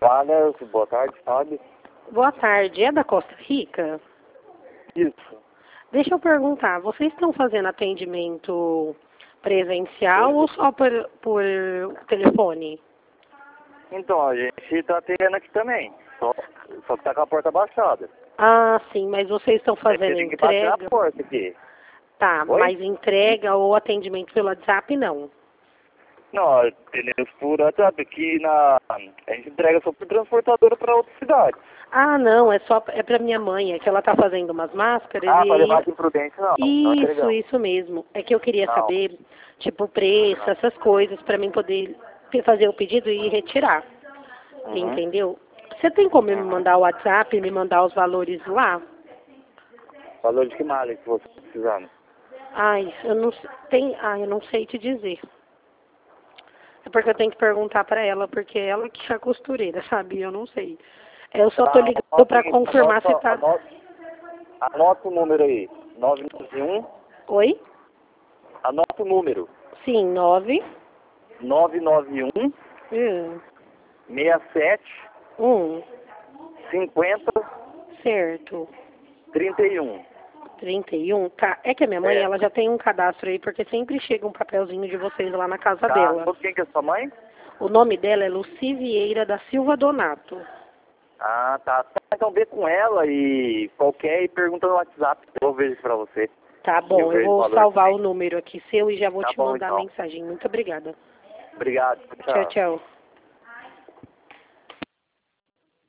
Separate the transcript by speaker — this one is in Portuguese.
Speaker 1: Fala, boa tarde, Fábio.
Speaker 2: Boa tarde, é da Costa Rica?
Speaker 1: Isso.
Speaker 2: Deixa eu perguntar, vocês estão fazendo atendimento presencial ou só por telefone?
Speaker 1: Então, a gente tá tendo aqui também, só que tá com a porta baixada.
Speaker 2: Ah, sim, mas vocês estão fazendo
Speaker 1: Tem que bater
Speaker 2: entrega?
Speaker 1: na porta aqui.
Speaker 2: Tá,
Speaker 1: Oi?
Speaker 2: mas entrega ou atendimento pelo WhatsApp não?
Speaker 1: Não, temos por WhatsApp aqui a gente entrega só por transportadora para outra cidade.
Speaker 2: Ah, não, é pra minha mãe, é que ela tá fazendo umas máscaras
Speaker 1: Ah,
Speaker 2: e
Speaker 1: para levar
Speaker 2: aí...
Speaker 1: aqui em Prudente não entregamos.
Speaker 2: Isso mesmo. É que eu queria
Speaker 1: Não.
Speaker 2: saber, tipo, o preço, essas coisas, pra mim poder fazer o pedido e retirar.
Speaker 1: Uhum.
Speaker 2: Entendeu? Você tem como me
Speaker 1: Uhum.
Speaker 2: mandar o WhatsApp e me mandar os valores lá?
Speaker 1: Valor de que malha que você tá precisando?
Speaker 2: Eu não sei te dizer. É porque eu tenho que perguntar pra ela, porque ela que é a costureira, sabe? Eu não sei. Eu só tô ligando pra confirmar se tá...
Speaker 1: Anota o número aí. 991.
Speaker 2: Oi?
Speaker 1: Anota o número.
Speaker 2: Sim, 9.
Speaker 1: 991 67 50
Speaker 2: Certo.
Speaker 1: 31.
Speaker 2: 31. Tá. É que a minha mãe,
Speaker 1: É.
Speaker 2: ela já tem um cadastro aí, porque sempre chega um papelzinho de vocês lá na casa
Speaker 1: Tá.
Speaker 2: dela.
Speaker 1: Quem que é sua mãe?
Speaker 2: O nome dela é Luci Vieira da Silva Donato.
Speaker 1: Ah, tá. Então vê com ela e pergunta no WhatsApp. Eu vejo pra você.
Speaker 2: Tá bom, eu
Speaker 1: vejo
Speaker 2: vou
Speaker 1: o valor
Speaker 2: salvar
Speaker 1: também.
Speaker 2: o número aqui seu e já vou
Speaker 1: Tá
Speaker 2: te
Speaker 1: bom,
Speaker 2: mandar a
Speaker 1: então.
Speaker 2: mensagem. Muito obrigada.
Speaker 1: Obrigado.
Speaker 2: Tchau,
Speaker 1: Tchau.
Speaker 2: tchau.